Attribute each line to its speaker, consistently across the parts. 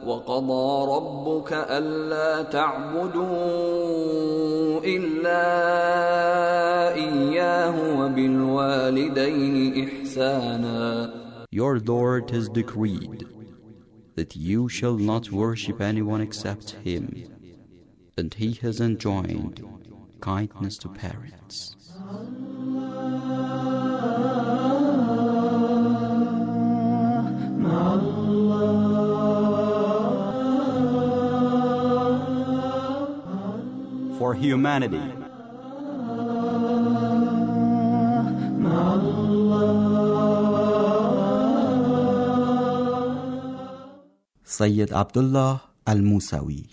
Speaker 1: وقضى ربك ألا تعبدوا إلا إياه وبالوالدين إحسانا.
Speaker 2: Your Lord has decreed that you shall not worship anyone except Him, and He has enjoined kindness to parents. For humanity, Sayyid Abdullah Al-Musawi.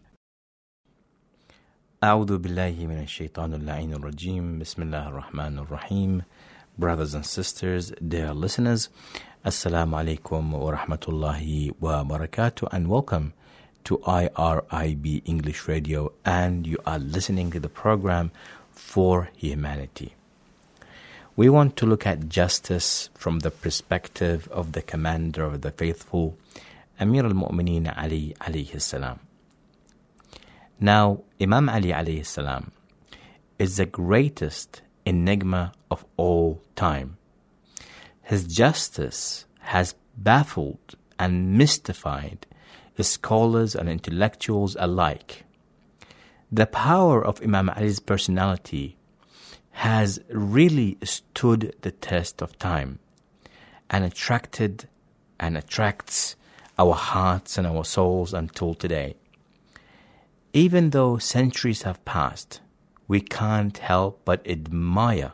Speaker 3: أعوذ بالله من الشيطان اللعين الرجيم. بسم الله الرحمن الرحيم. Brothers and sisters, dear listeners, Assalamu alaikum wa rahmatullahi wa barakatuh, and welcome to IRIB English Radio, and you are listening to the program For Humanity. We want to look at justice from the perspective of the commander of the faithful, Amir al-Mu'mineen Ali alayhi salam. Now, Imam Ali alayhi salam is the greatest enigma of all time. His justice has baffled and mystified scholars and intellectuals alike. The power of Imam Ali's personality has really stood the test of time and attracted and attracts our hearts and our souls until today. Even though centuries have passed, we can't help but admire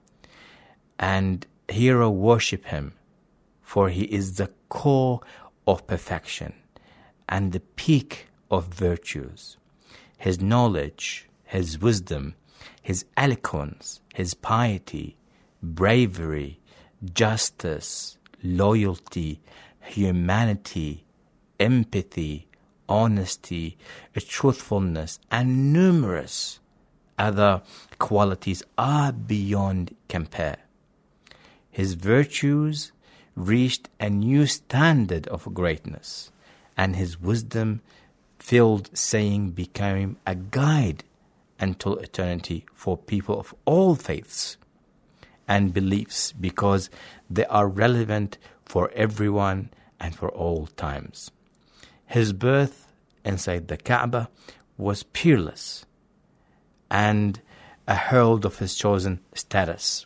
Speaker 3: and hero worship him, for he is the core of perfection and the peak of virtues. His knowledge, his wisdom, his eloquence, his piety, bravery, justice, loyalty, humanity, empathy, honesty, truthfulness, and numerous other qualities are beyond compare. His virtues reached a new standard of greatness, and his wisdom-filled saying became a guide until eternity for people of all faiths and beliefs, because they are relevant for everyone and for all times. His birth inside the Kaaba was peerless and a herald of his chosen status.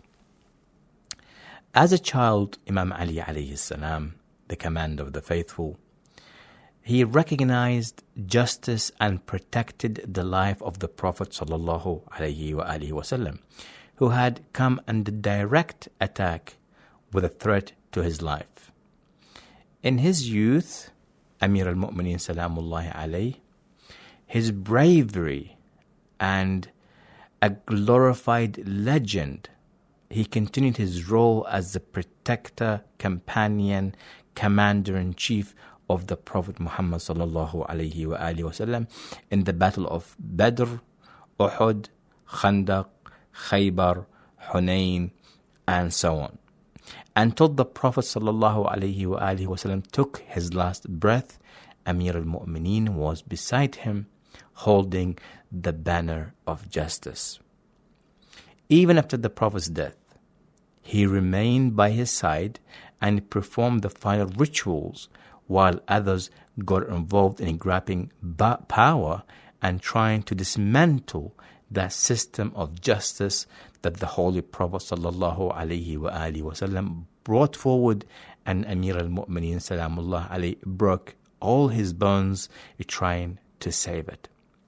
Speaker 3: As a child, Imam Ali alayhi salam, the commander of the faithful, he recognized justice and protected the life of the Prophet sallallahu alaihi wasallam, who had come under direct attack with a threat to his life. In his youth, Amir al-Mu'mineen salamullahi alayhi, his bravery and a glorified legend, he continued his role as the protector, companion, commander-in-chief of the Prophet Muhammad sallallahu alayhi wa alihi wasallam in the battle of Badr, Uhud, Khandaq, Khaybar, Hunayn, and so on, until the Prophet sallallahu alayhi wa alihi wasallam took his last breath. Amir al-Mu'mineen was beside him, holding the banner of justice. Even after the Prophet's death, he remained by his side and performed the final rituals, while others got involved in grabbing power and trying to dismantle that system of justice that the Holy Prophet sallallahu alaihi wasallam brought forward, and Amir al-Mu'mineen salamullah alayhi broke all his bones trying to save it.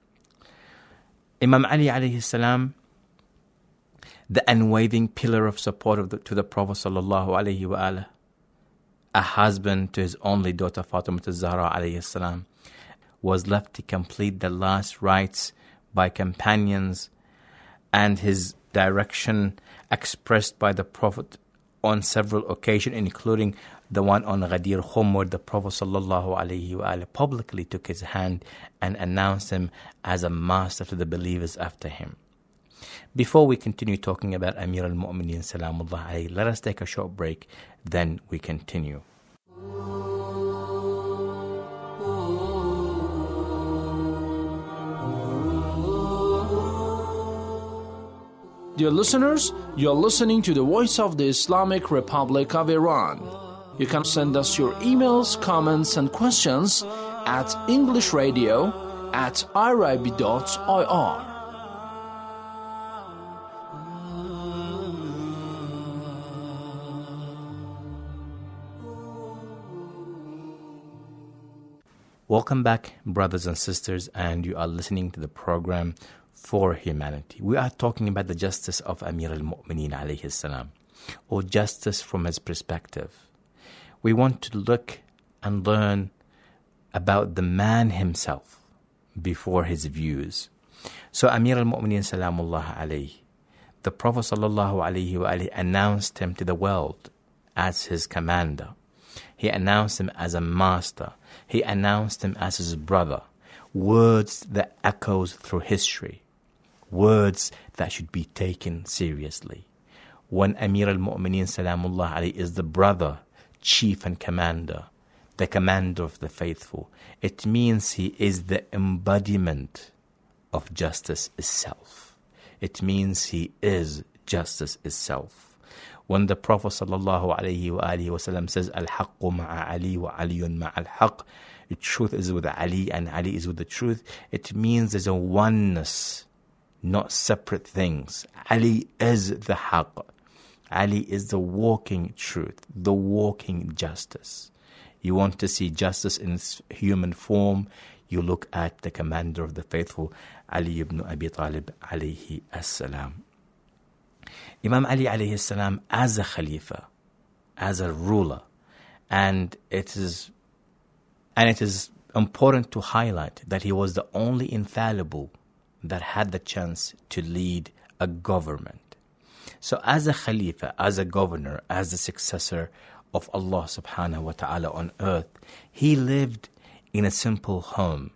Speaker 3: Imam Ali alayhi salam, the unwavering pillar of support to the Prophet sallallahu alaihi wasallam, a husband to his only daughter Fatima al-Zahra alayhi salam, was left to complete the last rites by companions, and his direction expressed by the Prophet on several occasions, including the one on Ghadir Khum, where the Prophet sallallahu alaihi wasallam publicly took his hand and announced him as a master to the believers after him. Before we continue talking about Amir al-Mu'mineen salamullah alayhi, let us take a short break, then we continue.
Speaker 4: Dear listeners, you're listening to the Voice of the Islamic Republic of Iran. You can send us your emails, comments, and questions at englishradio@irib.ir.
Speaker 3: Welcome back, brothers and sisters, and you are listening to the program For Humanity. We are talking about the justice of Amir al-Mu'mineen alayhi salam, or justice from his perspective. We want to look and learn about the man himself before his views. So Amir al-Mu'mineen salamullah alayhi, the Prophet sallallahu alayhi wa alayhi announced him to the world as his commander. He announced him as a master. He announced him as his brother. Words that echoes through history. Words that should be taken seriously. When Amir al-Mu'mineen salamullah alayhi is the brother, chief and commander, the commander of the faithful, it means he is the embodiment of justice itself. It means he is justice itself. When the Prophet sallallahu alayhi wa alihi wasallam says, Al-haqqu ma'a Ali wa Aliyun ma'al haqq, the truth is with Ali and Ali is with the truth, it means there's a oneness, not separate things. Ali is the haqq. Ali is the walking truth, the walking justice. You want to see justice in its human form, you look at the commander of the faithful, Ali ibn Abi Talib alayhi as-salam. Imam Ali alayhi salam as a Khalifa, as a ruler, and it is important to highlight that he was the only infallible that had the chance to lead a government. So as a Khalifa, as a governor, as the successor of Allah subhanahu wa ta'ala on earth, he lived in a simple home,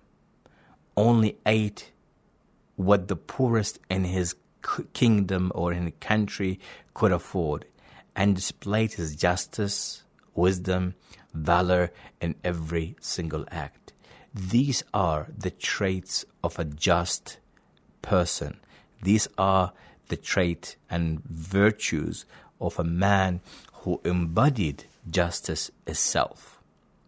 Speaker 3: only ate what the poorest in his kingdom or in a country could afford, and displayed his justice, wisdom, valor in every single act. These are the traits of a just person. These are the trait and virtues of a man who embodied justice itself.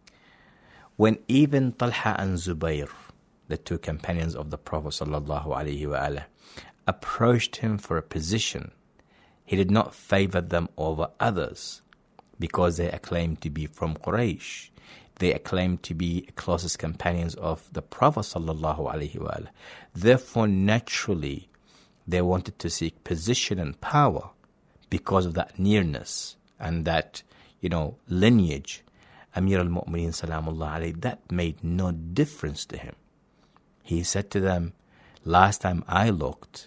Speaker 3: When even Talha and Zubayr, the two companions of the Prophet sallallahu alaihi wasallam, approached him for a position, he did not favor them over others because they acclaimed to be from Quraysh. They acclaimed to be closest companions of the Prophet sallallahu alaihi wasallam. Therefore, naturally, they wanted to seek position and power because of that nearness and that, lineage. Amir al-Mu'mineen salamullah alayhi, that made no difference to him. He said to them, last time I looked,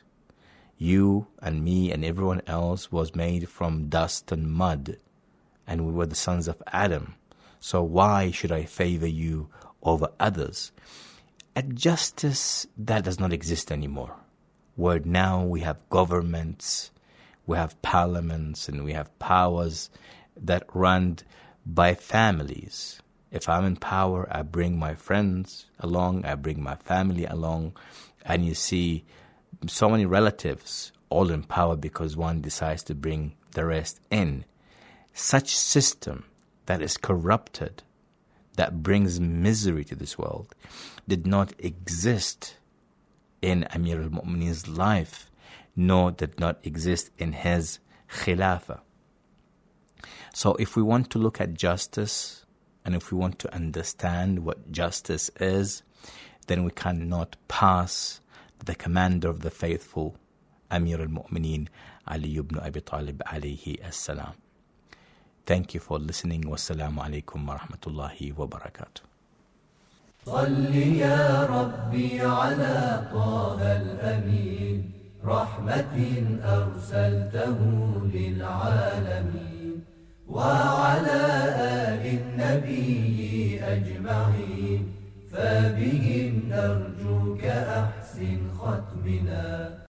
Speaker 3: you and me and everyone else was made from dust and mud, and we were the sons of Adam. So why should I favor you over others? A justice that does not exist anymore, where now we have governments, we have parliaments, and we have powers that run by families. If I'm in power, I bring my friends along, I bring my family along, and you see so many relatives all in power because one decides to bring the rest in. Such system that is corrupted, that brings misery to this world, did not exist in Amir al-Mu'mineen's life, nor did not exist in his Khilafah. So if we want to look at justice, and if we want to understand what justice is, then we cannot pass the commander of the faithful, Amir al-Mu'mineen, Ali ibn Abi Talib alayhi as-salam. Thank you for listening. Wassalamu alaikum wa rahmatullahi wa barakatuh.
Speaker 5: صل يا ربي على طه الأمين رحمة أرسلته للعالمين وعلى آل النبي أجمعين فبهم نرجوك أحسن ختمنا